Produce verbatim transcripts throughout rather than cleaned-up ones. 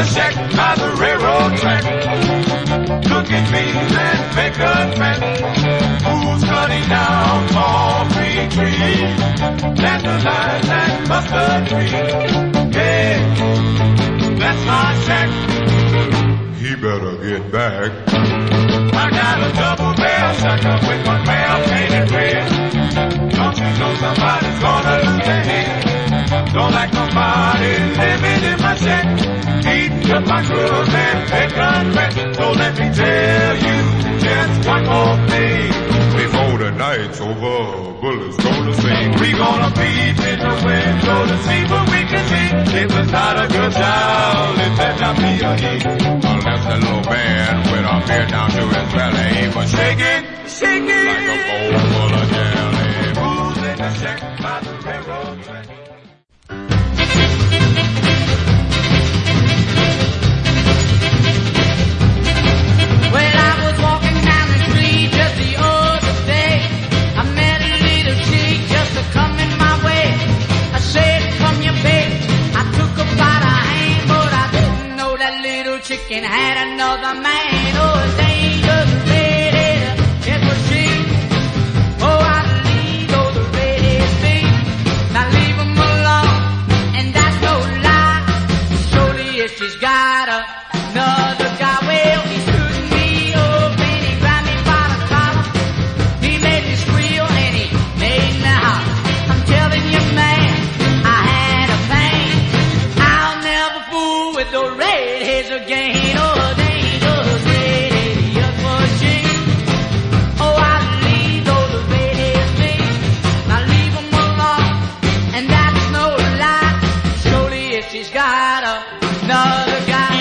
a shack by the railroad track. Cooking beans and bacon fat. Who's cutting down tall green trees? Dandelions and mustard trees. Yeah, that's my shack. He better get back. I got a double barrel shotgun with one barrel painted red. Don't you know somebody's gonna lose their head? Don't like nobody living in my shack, eating up my grub and bacon fat. So let me tell you just one more thing. Before the night's over, bullets gonna sing. We gonna peep in the window to see what we can see. If it's not a good child, it better not be a he. Unless the little man with a beer down to his belly, he was shaking, shaking like a bowl full of jelly. Who's in the shack by the railroad track? Well, I was walking down the street just the other day. I met a little chick just a coming my way. I said, come here, babe. I took her by the hand, but I didn't know that little chicken had another man. Oh, his name was a redhead. It was she. Oh, I believe those the redhead things. Now leave them alone, and that's no lie. Surely if she's got another guy, well, he's again, oh, they just ready up for shame. Oh, I leave those redhead things. Now leave them alone, and that's no lie. Surely if she's got another guy.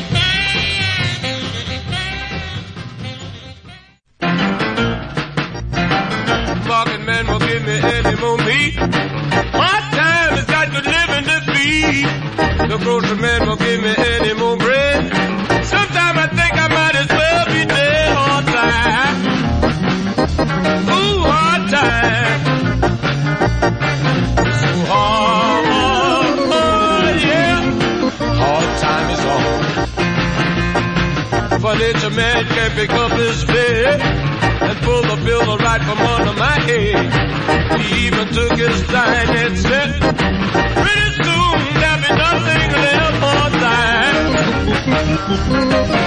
Market man won't give me any more meat. What time has got to live in defeat? The grocery man won't give me any more bread. Sometimes I think I might as well be dead. Hard time. Ooh, hard time. So hard, oh, yeah. Hard time is on. Furniture man can't pick up his bed and pull the pillow right from under my head. He even took his time and said, pretty soon there'll be nothing left for time.